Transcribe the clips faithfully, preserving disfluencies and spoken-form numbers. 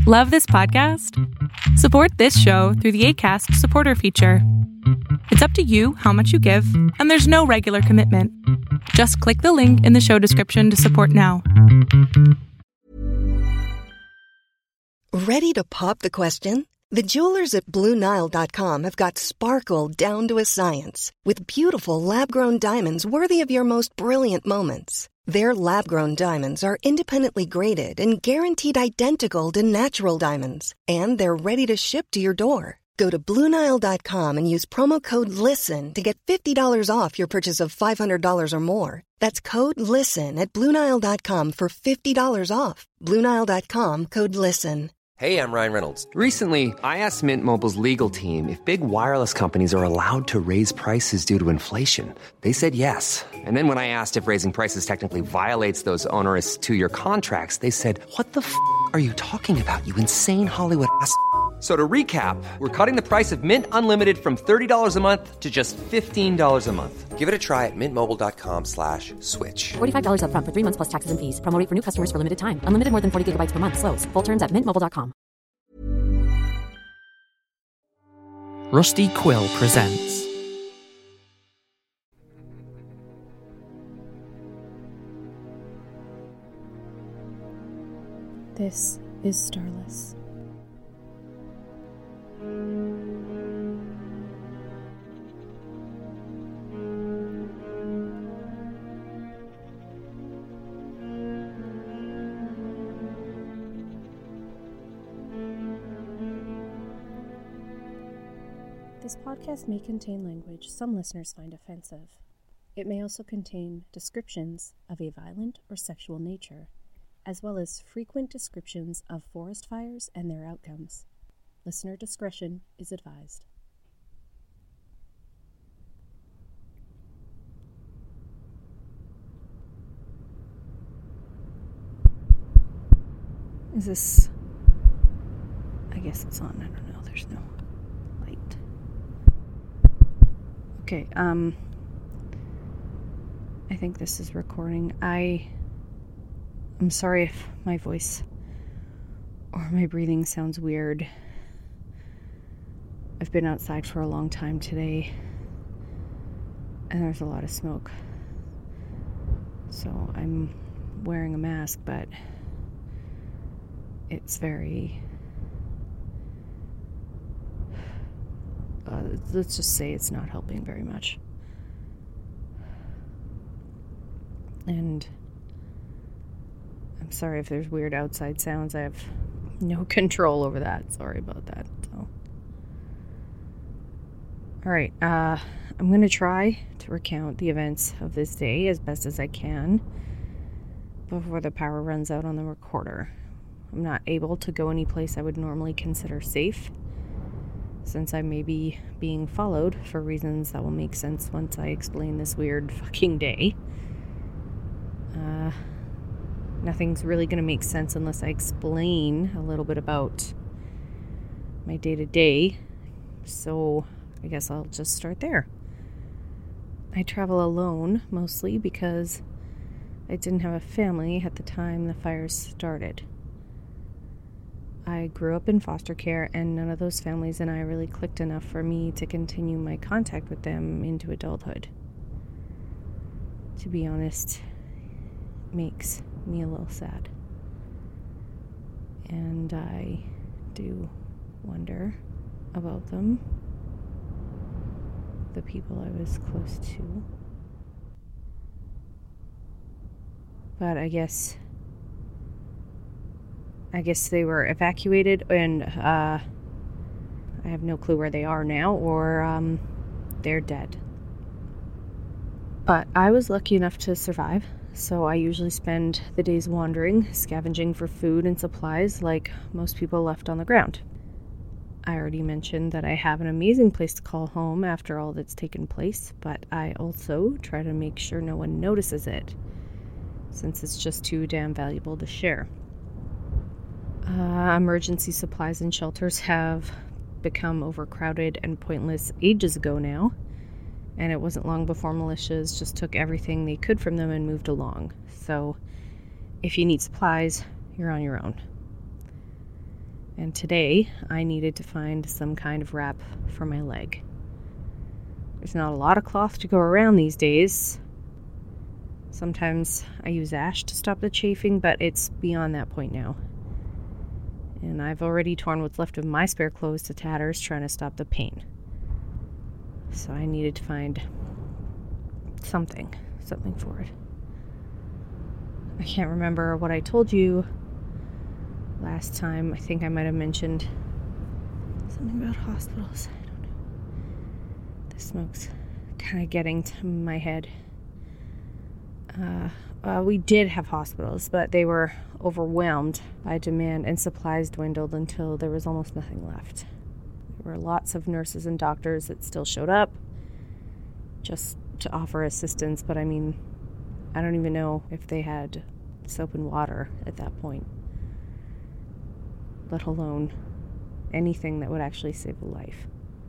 Love this podcast? Support this show through the Acast supporter feature. It's up to you how much you give, and there's no regular commitment. Just click the link in the show description to support now. Ready to pop the question? The jewelers at Blue Nile dot com have got sparkle down to a science with beautiful lab-grown diamonds worthy of your most brilliant moments. Their lab-grown diamonds are independently graded and guaranteed identical to natural diamonds, and they're ready to ship to your door. Go to Blue Nile dot com and use promo code LISTEN to get fifty dollars off your purchase of five hundred dollars or more. That's code LISTEN at Blue Nile dot com for fifty dollars off. Blue Nile dot com, code LISTEN. Hey, I'm Ryan Reynolds. Recently, I asked Mint Mobile's legal team if big wireless companies are allowed to raise prices due to inflation. They said yes. And then when I asked if raising prices technically violates those onerous two-year contracts, they said, what the f*** are you talking about, you insane Hollywood ass f- So to recap, we're cutting the price of Mint Unlimited from thirty dollars a month to just fifteen dollars a month. Give it a try at mintmobile.com slash switch. forty-five dollars up front for three months plus taxes and fees. Promo rate for new customers for limited time. Unlimited more than forty gigabytes per month. Slows full terms at mint mobile dot com. Rusty Quill presents This is Starless. This podcast may contain language some listeners find offensive. It may also contain descriptions of a violent or sexual nature, as well as frequent descriptions of forest fires and their outcomes. Listener discretion is advised. Is this... I guess it's on. I don't know. There's no light. Okay, um... I think this is recording. I... I'm sorry if my voice or my breathing sounds weird. I've been outside for a long time today, and there's a lot of smoke. So I'm wearing a mask, but it's very... Uh, let's just say it's not helping very much. And I'm sorry if there's weird outside sounds. I have no control over that. Sorry about that. So, all right. Uh, I'm going to try to recount the events of this day as best as I can before the power runs out on the recorder. I'm not able to go any place I would normally consider safe, since I may be being followed for reasons that will make sense once I explain this weird fucking day. Uh, nothing's really going to make sense unless I explain a little bit about my day-to-day, so I guess I'll just start there. I travel alone, mostly because I didn't have a family at the time the fires started. I grew up in foster care, and none of those families and I really clicked enough for me to continue my contact with them into adulthood. To be honest, it makes me a little sad. And I do wonder about them, the people I was close to. But I guess... I guess they were evacuated, and uh, I have no clue where they are now, or um, they're dead. But I was lucky enough to survive, so I usually spend the days wandering, scavenging for food and supplies like most people left on the ground. I already mentioned that I have an amazing place to call home after all that's taken place, but I also try to make sure no one notices it, since it's just too damn valuable to share. Uh, emergency supplies and shelters have become overcrowded and pointless ages ago now, and it wasn't long before militias just took everything they could from them and moved along. So if you need supplies, you're on your own. And today, I needed to find some kind of wrap for my leg. There's not a lot of cloth to go around these days. Sometimes I use ash to stop the chafing, but it's beyond that point now. And I've already torn what's left of my spare clothes to tatters trying to stop the pain. So I needed to find something, something for it. I can't remember what I told you last time. I think I might have mentioned something about hospitals. I don't know. The smoke's kind of getting to my head. Uh, uh, we did have hospitals, but they were overwhelmed by demand and supplies dwindled until there was almost nothing left. There were lots of nurses and doctors that still showed up just to offer assistance, but I mean, I don't even know if they had soap and water at that point, let alone anything that would actually save a life.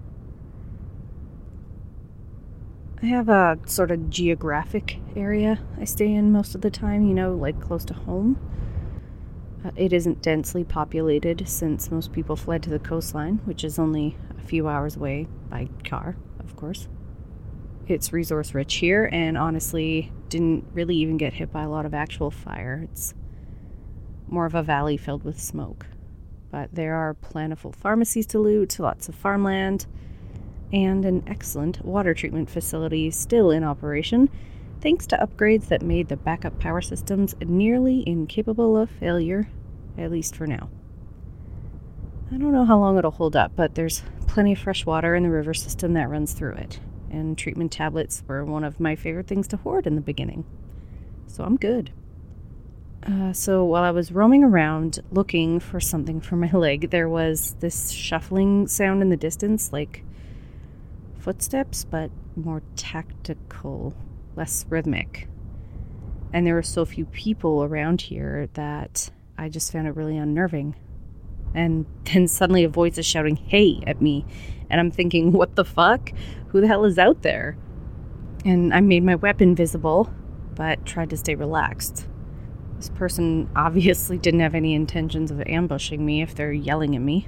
I have a sort of geographic area I stay in most of the time, you know, like close to home. Uh, it isn't densely populated since most people fled to the coastline, which is only a few hours away by car, of course. It's resource rich here and honestly didn't really even get hit by a lot of actual fire. It's more of a valley filled with smoke. But there are plentiful pharmacies to loot, lots of farmland, and an excellent water treatment facility still in operation, thanks to upgrades that made the backup power systems nearly incapable of failure, at least for now. I don't know how long it'll hold up, but there's plenty of fresh water in the river system that runs through it, and treatment tablets were one of my favorite things to hoard in the beginning. So I'm good. Uh, so while I was roaming around looking for something for my leg, there was this shuffling sound in the distance, like footsteps, but more tactical, less rhythmic. And there were so few people around here that I just found it really unnerving. And then suddenly a voice is shouting, "Hey," at me. And I'm thinking, what the fuck? Who the hell is out there? And I made my weapon visible, but tried to stay relaxed. This person obviously didn't have any intentions of ambushing me if they're yelling at me.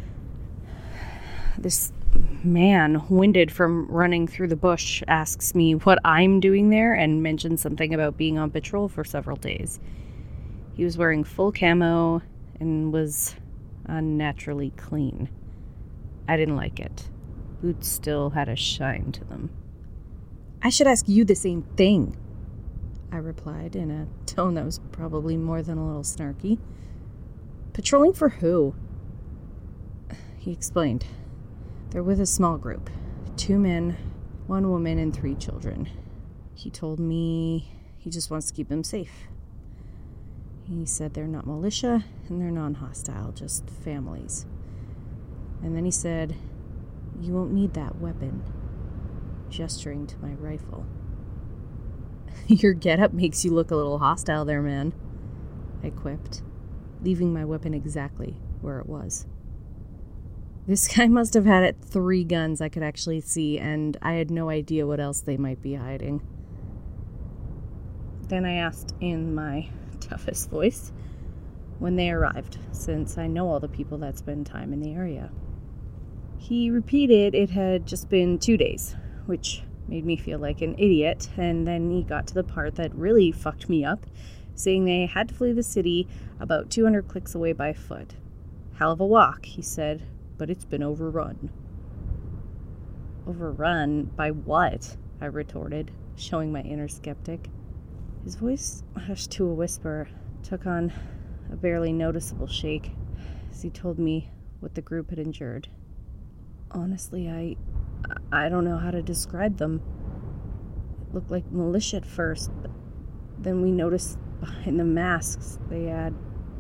This man, winded from running through the bush, asks me what I'm doing there and mentions something about being on patrol for several days. He was wearing full camo and was unnaturally clean. I didn't like it. Boots still had a shine to them. "I should ask you the same thing," I replied in a tone that was probably more than a little snarky. "Patrolling for who?" He explained. They're with a small group. Two men, one woman, and three children. He told me he just wants to keep them safe. He said they're not militia and they're non-hostile, just families. And then he said, "You won't need that weapon," gesturing to my rifle. "Your getup makes you look a little hostile there, man," I quipped, leaving my weapon exactly where it was. This guy must have had it three guns I could actually see, and I had no idea what else they might be hiding. Then I asked in my toughest voice when they arrived, since I know all the people that spend time in the area. He repeated it had just been two days, which made me feel like an idiot, and then he got to the part that really fucked me up, saying they had to flee the city about two hundred clicks away by foot. "Hell of a walk," he said, "but it's been overrun." "Overrun? By what?" I retorted, showing my inner skeptic. His voice hushed to a whisper, took on a barely noticeable shake, as he told me what the group had endured. Honestly, I... I don't know how to describe them. It looked like militia at first, but then we noticed behind the masks they had...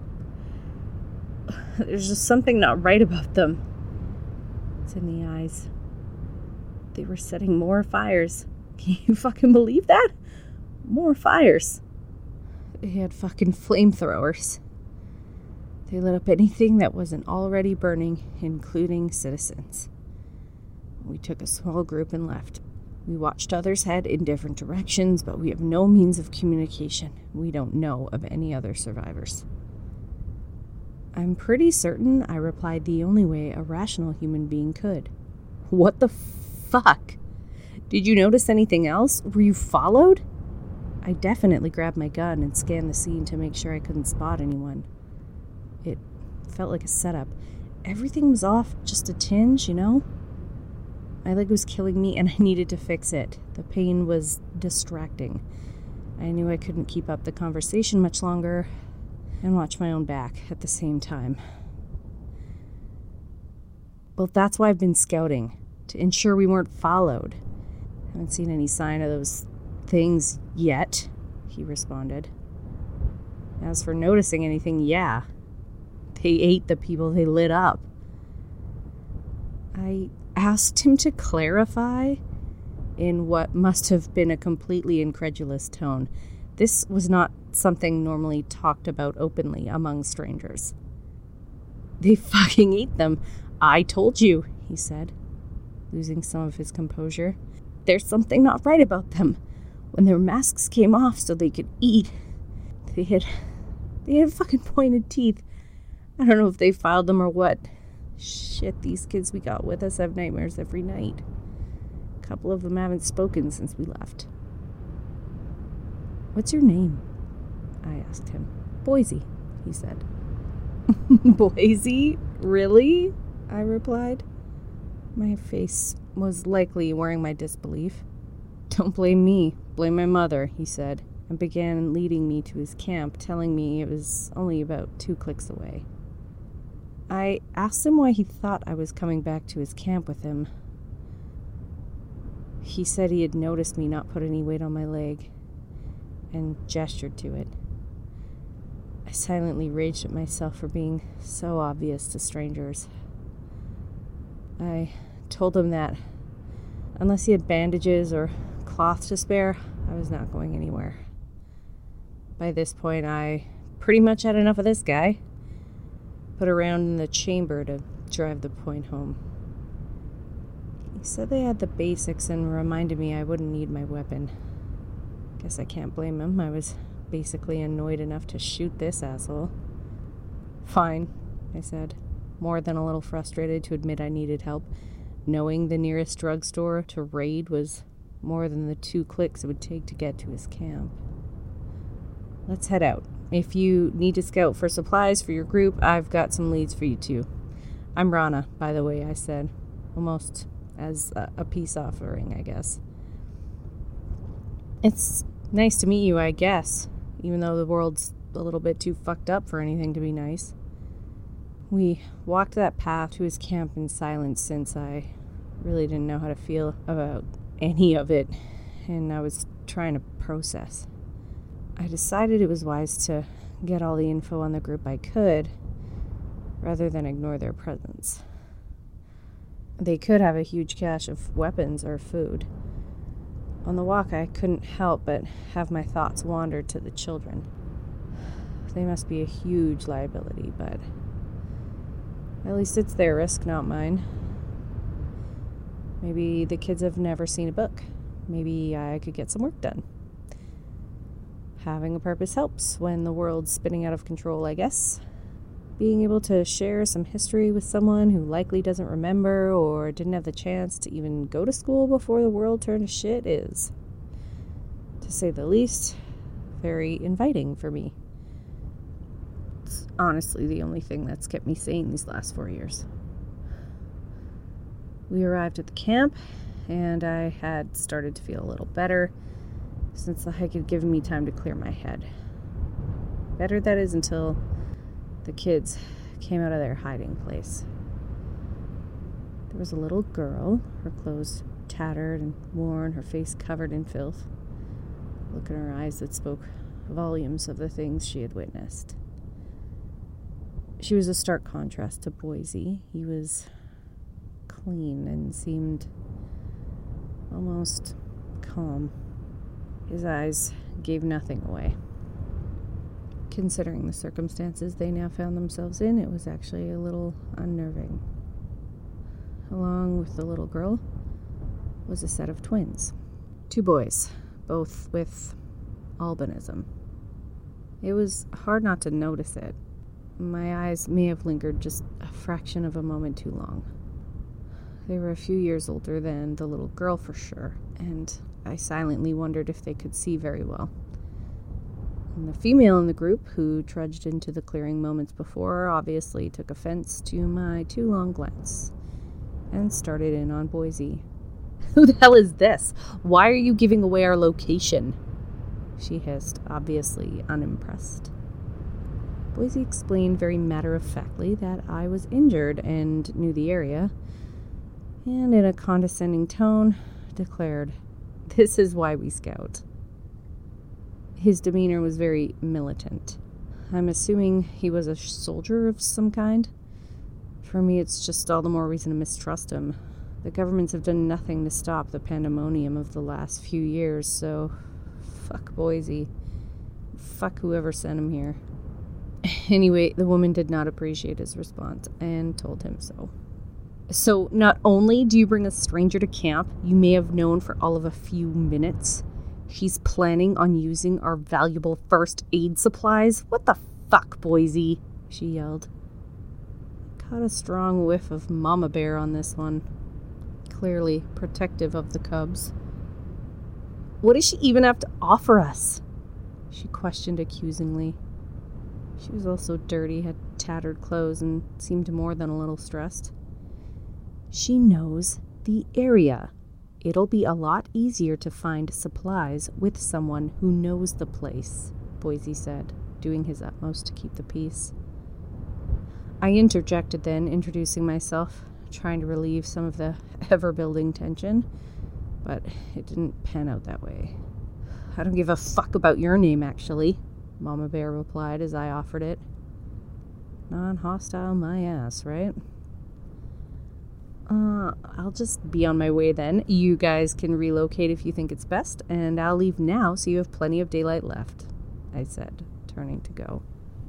There's just something not right about them. It's in the eyes. They were setting more fires. Can you fucking believe that? More fires. They had fucking flamethrowers. They lit up anything that wasn't already burning, including citizens. We took a small group and left. We watched others head in different directions, but we have no means of communication. We don't know of any other survivors. I'm pretty certain I replied the only way a rational human being could. What the fuck? Did you notice anything else? Were you followed? I definitely grabbed my gun and scanned the scene to make sure I couldn't spot anyone. It felt like a setup. Everything was off just a tinge, you know? My leg was killing me and I needed to fix it. The pain was distracting. I knew I couldn't keep up the conversation much longer and watch my own back at the same time. Well, that's why I've been scouting, to ensure we weren't followed. Haven't seen any sign of those things yet, he responded. As for noticing anything, yeah. They ate the people they lit up. I asked him to clarify in what must have been a completely incredulous tone. This was not something normally talked about openly among strangers. They fucking ate them. I told you, he said, losing some of his composure. There's something not right about them. When their masks came off so they could eat, they had, they had fucking pointed teeth. I don't know if they filed them or what. Shit, these kids we got with us have nightmares every night. A couple of them haven't spoken since we left. What's your name? I asked him. Boise, he said. Boise? Really? I replied. My face was likely wearing my disbelief. Don't blame me, blame my mother, he said, and began leading me to his camp, telling me it was only about two clicks away. I asked him why he thought I was coming back to his camp with him. He said he had noticed me not put any weight on my leg, and gestured to it. I silently raged at myself for being so obvious to strangers. I told him that, unless he had bandages or cloth to spare, I was not going anywhere. By this point, I pretty much had enough of this guy. Put around in the chamber to drive the point home. He said they had the basics and reminded me I wouldn't need my weapon. Guess I can't blame him. I was basically annoyed enough to shoot this asshole. Fine, I said, more than a little frustrated to admit I needed help, knowing the nearest drugstore to raid was more than the two clicks it would take to get to his camp. Let's head out. If you need to scout for supplies for your group, I've got some leads for you too. I'm Rana, by the way, I said, almost as a, a peace offering, I guess. It's nice to meet you, I guess, even though the world's a little bit too fucked up for anything to be nice. We walked that path to his camp in silence since I really didn't know how to feel about any of it, and I was trying to process. I decided it was wise to get all the info on the group I could, rather than ignore their presence. They could have a huge cache of weapons or food. On the walk, I couldn't help but have my thoughts wander to the children. They must be a huge liability, but at least it's their risk, not mine. Maybe the kids have never seen a book. Maybe I could get some work done. Having a purpose helps when the world's spinning out of control, I guess. Being able to share some history with someone who likely doesn't remember or didn't have the chance to even go to school before the world turned to shit is, to say the least, very inviting for me. It's honestly the only thing that's kept me sane these last four years. We arrived at the camp, and I had started to feel a little better, since the hike had given me time to clear my head. Better, that is, until the kids came out of their hiding place. There was a little girl, her clothes tattered and worn, her face covered in filth, look in her eyes that spoke volumes of the things she had witnessed. She was a stark contrast to Boise. He was clean and seemed almost calm. His eyes gave nothing away. Considering the circumstances they now found themselves in, it was actually a little unnerving. Along with the little girl was a set of twins. Two boys, both with albinism. It was hard not to notice it. My eyes may have lingered just a fraction of a moment too long. They were a few years older than the little girl for sure, and I silently wondered if they could see very well. And the female in the group, who trudged into the clearing moments before, obviously took offense to my too long glance and started in on Boise. "Who the hell is this? Why are you giving away our location?" she hissed, obviously unimpressed. Boise explained very matter-of-factly that I was injured and knew the area, and in a condescending tone declared, "This is why we scout." His demeanor was very militant. I'm assuming he was a soldier of some kind. For me, it's just all the more reason to mistrust him. The governments have done nothing to stop the pandemonium of the last few years, so fuck Boise. Fuck whoever sent him here. Anyway, the woman did not appreciate his response and told him so. "So, not only do you bring a stranger to camp you may have known for all of a few minutes, he's planning on using our valuable first aid supplies? What the fuck, Boise?" she yelled. Caught a strong whiff of Mama Bear on this one. Clearly protective of the cubs. "What does she even have to offer us?" she questioned accusingly. She was also dirty, had tattered clothes, and seemed more than a little stressed. "She knows the area. It'll be a lot easier to find supplies with someone who knows the place," Boise said, doing his utmost to keep the peace. I interjected then, introducing myself, trying to relieve some of the ever-building tension, but it didn't pan out that way. "I don't give a fuck about your name, actually," Mama Bear replied as I offered it. Non-hostile my ass, right? Uh, I'll just be on my way then. You guys can relocate if you think it's best, and I'll leave now so you have plenty of daylight left, I said, turning to go.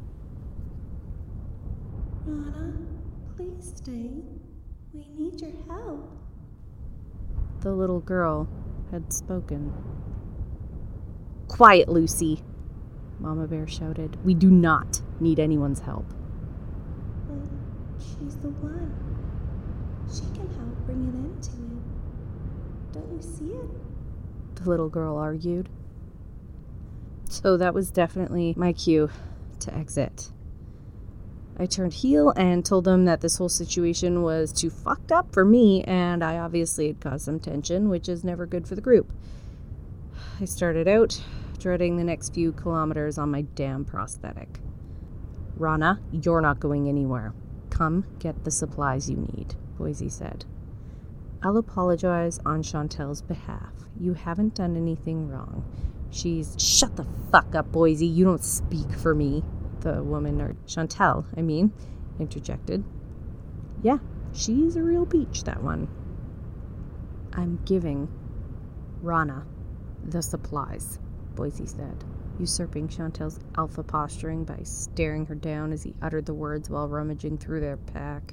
"Rana, please stay. We need your help." The little girl had spoken. "Quiet, Lucy," Mama Bear shouted. "We do not need anyone's help." "But she's the one. She can help bring an end to it. Don't you see it?" The little girl argued. So that was definitely my cue to exit. I turned heel and told them that this whole situation was too fucked up for me, and I obviously had caused some tension, which is never good for the group. I started out, dreading the next few kilometers on my damn prosthetic. "Rana, you're not going anywhere. Come get the supplies you need," Boise said. "I'll apologize on Chantel's behalf. You haven't done anything wrong. She's..." "Shut the fuck up, Boise. You don't speak for me," the woman, or Chantel, I mean, interjected. "Yeah, she's a real peach, that one." "I'm giving Rana the supplies," Boise said, usurping Chantel's alpha posturing by staring her down as he uttered the words while rummaging through their pack.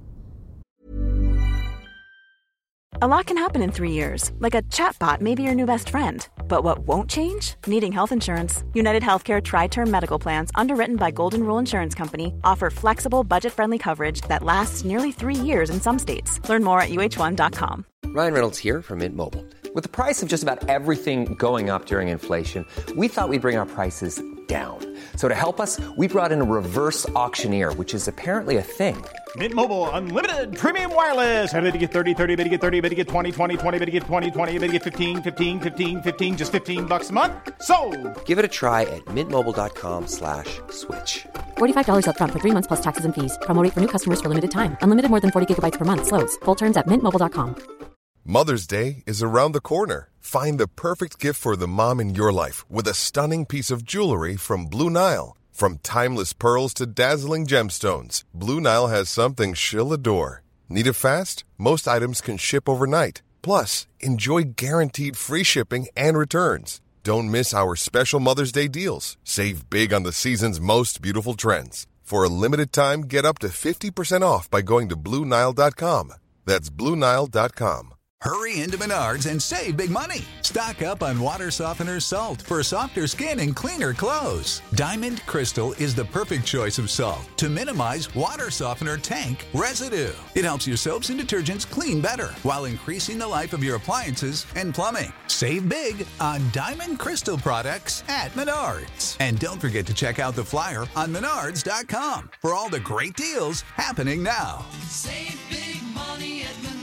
A lot can happen in three years, like a chatbot may be your new best friend. But what won't change? Needing health insurance. United Healthcare Tri-Term Medical Plans, underwritten by Golden Rule Insurance Company, offer flexible, budget-friendly coverage that lasts nearly three years in some states. Learn more at U H one dot com. Ryan Reynolds here from Mint Mobile. With the price of just about everything going up during inflation, we thought we'd bring our prices down. So to help us, we brought in a reverse auctioneer, which is apparently a thing. Mint Mobile Unlimited Premium Wireless. How to get thirty, thirty, how to get thirty, how to get twenty, twenty, twenty, how to get twenty, twenty, how to get fifteen, fifteen, fifteen, fifteen, just fifteen bucks a month? Sold! Give it a try at mintmobile.com slash switch. forty-five dollars up front for three months plus taxes and fees. Promo rate for new customers for limited time. Unlimited more than forty gigabytes per month. Slows full terms at mint mobile dot com. Mother's Day is around the corner. Find the perfect gift for the mom in your life with a stunning piece of jewelry from Blue Nile. From timeless pearls to dazzling gemstones, Blue Nile has something she'll adore. Need it fast? Most items can ship overnight. Plus, enjoy guaranteed free shipping and returns. Don't miss our special Mother's Day deals. Save big on the season's most beautiful trends. For a limited time, get up to fifty percent off by going to Blue Nile dot com. That's Blue Nile dot com. Hurry into Menards and save big money. Stock up on water softener salt for softer skin and cleaner clothes. Diamond Crystal is the perfect choice of salt to minimize water softener tank residue. It helps your soaps and detergents clean better while increasing the life of your appliances and plumbing. Save big on Diamond Crystal products at Menards. And don't forget to check out the flyer on menards dot com for all the great deals happening now. Save big money at Menards.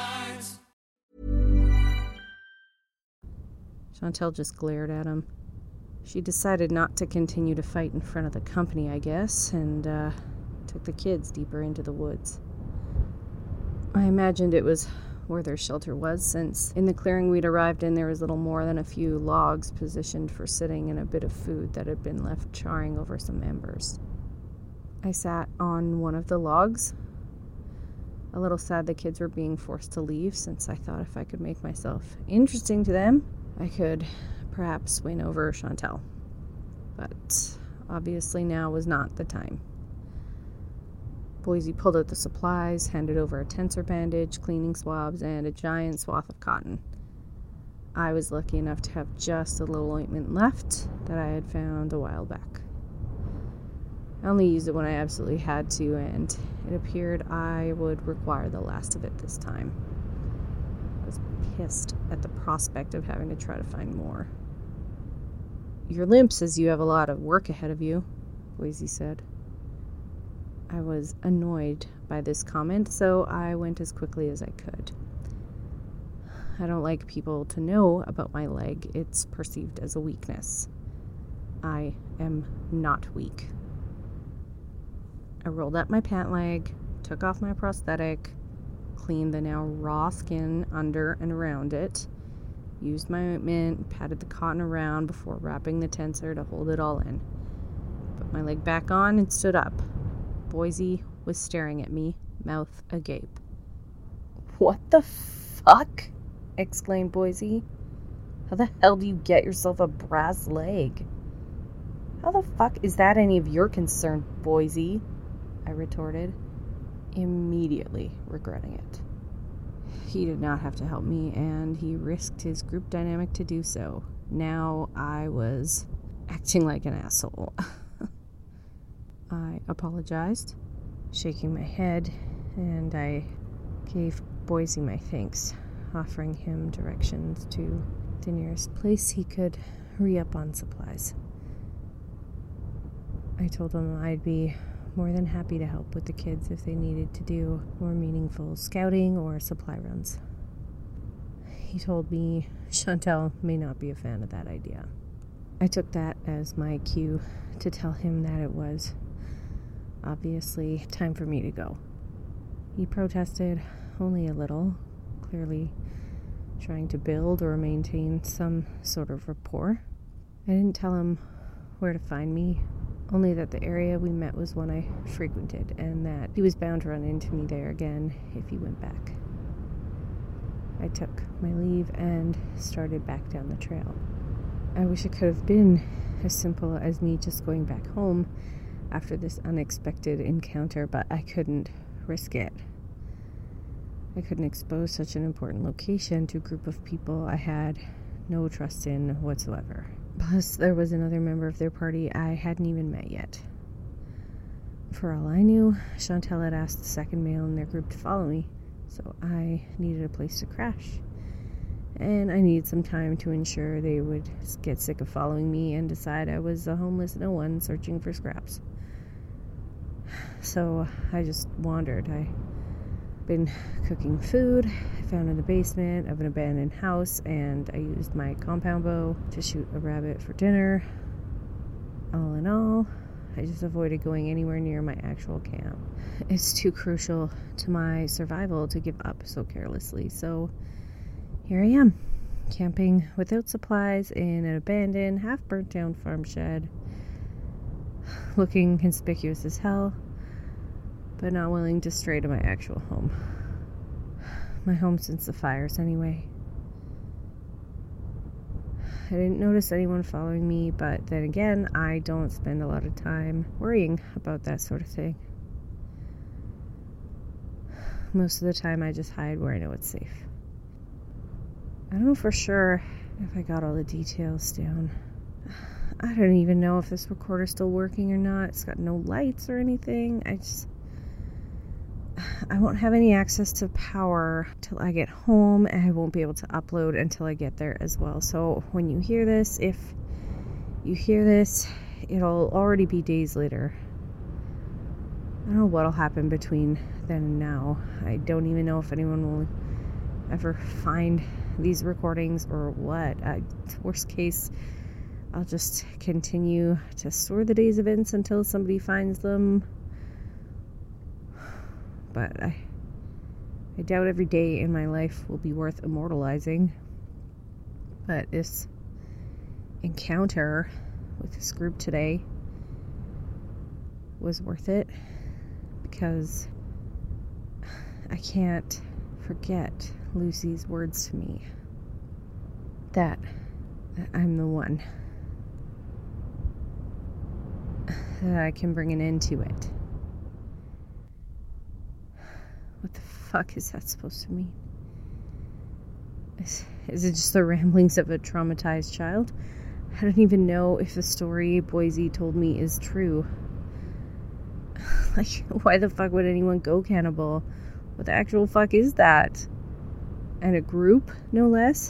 Chantel just glared at him. She decided not to continue to fight in front of the company, I guess, and uh, took the kids deeper into the woods. I imagined it was where their shelter was, since in the clearing we'd arrived in there was little more than a few logs positioned for sitting and a bit of food that had been left charring over some embers. I sat on one of the logs, a little sad the kids were being forced to leave, since I thought if I could make myself interesting to them, I could perhaps win over Chantel. But obviously now was not the time. Boise pulled out the supplies, handed over a tensor bandage, cleaning swabs, and a giant swath of cotton. I was lucky enough to have just a little ointment left that I had found a while back. I only used it when I absolutely had to, and it appeared I would require the last of it this time. I was pissed at the prospect of having to try to find more. Your limp says you have a lot of work ahead of you, Boise said. I was annoyed by this comment, so I went as quickly as I could. I don't like people to know about my leg. It's perceived as a weakness. I am not weak. I rolled up my pant leg, took off my prosthetic, cleaned the now raw skin under and around it, used my ointment, patted the cotton around before wrapping the tensor to hold it all in. Put my leg back on and stood up. Boise was staring at me, mouth agape. "What the fuck?" exclaimed Boise. "How the hell do you get yourself a brass leg?" "How the fuck is that any of your concern, Boise?" I retorted, immediately regretting it. He did not have to help me, and he risked his group dynamic to do so. Now I was acting like an asshole. I apologized, shaking my head, and I gave Boise my thanks, offering him directions to the nearest place he could re-up on supplies. I told him I'd be more than happy to help with the kids if they needed to do more meaningful scouting or supply runs. He told me Chantel may not be a fan of that idea. I took that as my cue to tell him that it was obviously time for me to go. He protested only a little, clearly trying to build or maintain some sort of rapport. I didn't tell him where to find me, only that the area we met was one I frequented, and that he was bound to run into me there again if he went back. I took my leave and started back down the trail. I wish it could have been as simple as me just going back home after this unexpected encounter, but I couldn't risk it. I couldn't expose such an important location to a group of people I had no trust in whatsoever. Plus, there was another member of their party I hadn't even met yet. For all I knew, Chantel had asked the second male in their group to follow me, so I needed a place to crash. And I needed some time to ensure they would get sick of following me and decide I was a homeless no one searching for scraps. So I just wandered. I'd been cooking food I found in the basement of an abandoned house, and I used my compound bow to shoot a rabbit for dinner. All in all, I just avoided going anywhere near my actual camp. It's too crucial to my survival to give up so carelessly, so here I am, camping without supplies in an abandoned, half-burnt-down farm shed, looking conspicuous as hell, but not willing to stray to my actual home. My home since the fires, anyway. I didn't notice anyone following me, but then again, I don't spend a lot of time worrying about that sort of thing. Most of the time, I just hide where I know it's safe. I don't know for sure if I got all the details down. I don't even know if this recorder's still working or not. It's got no lights or anything. I just... I won't have any access to power till I get home, and I won't be able to upload until I get there as well. So when you hear this, if you hear this, it'll already be days later. I don't know what'll happen between then and now. I don't even know if anyone will ever find these recordings or what. I, worst case, I'll just continue to store the day's events until somebody finds them. But I, I doubt every day in my life will be worth immortalizing. But this encounter with this group today was worth it, because I can't forget Lucy's words to me that, that I'm the one, that I can bring an end to it. What the fuck is that supposed to mean? Is, is it just the ramblings of a traumatized child? I don't even know if the story Boise told me is true. Like, why the fuck would anyone go cannibal? What the actual fuck is that? And a group, no less?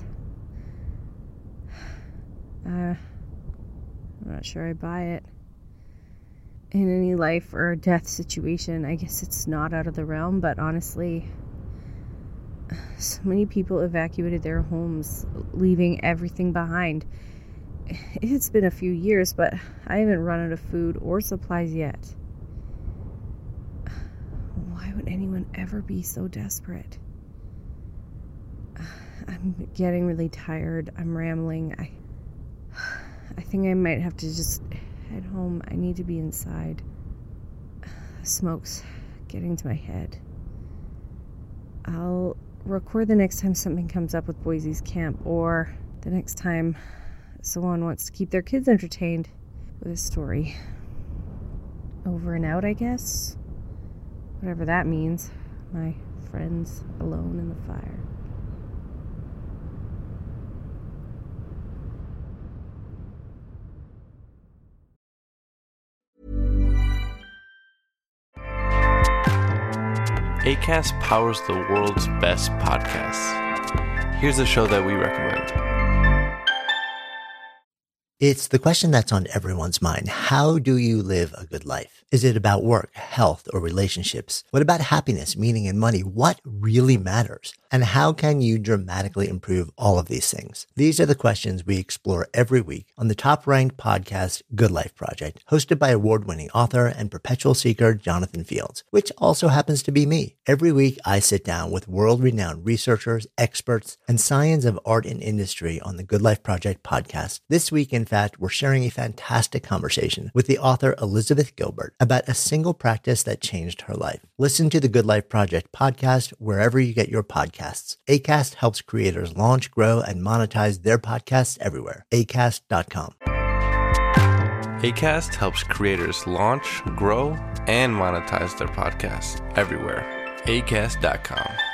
Uh, I'm not sure I buy it. In any life or death situation, I guess it's not out of the realm, but honestly, so many people evacuated their homes, leaving everything behind. It's been a few years, but I haven't run out of food or supplies yet. Why would anyone ever be so desperate? I'm getting really tired. I'm rambling. I, I think I might have to just head home. I need to be inside. The smoke's getting to my head. I'll record the next time something comes up with Boise's camp, or the next time someone wants to keep their kids entertained with a story. Over and out, I guess. Whatever that means. My friends alone in the fire. Acast powers the world's best podcasts. Here's a show that we recommend. It's the question that's on everyone's mind. How do you live a good life? Is it about work, health, or relationships? What about happiness, meaning, and money? What really matters? And how can you dramatically improve all of these things? These are the questions we explore every week on the top-ranked podcast, Good Life Project, hosted by award-winning author and perpetual seeker Jonathan Fields, which also happens to be me. Every week, I sit down with world-renowned researchers, experts, and science of art and industry on the Good Life Project podcast. This week, in fact, we're sharing a fantastic conversation with the author Elizabeth Gilbert about a single practice that changed her life. Listen to the Good Life Project podcast wherever you get your podcasts. Acast helps creators launch, grow, and monetize their podcasts everywhere. acast dot com. Acast helps creators launch, grow, and monetize their podcasts everywhere. acast dot com.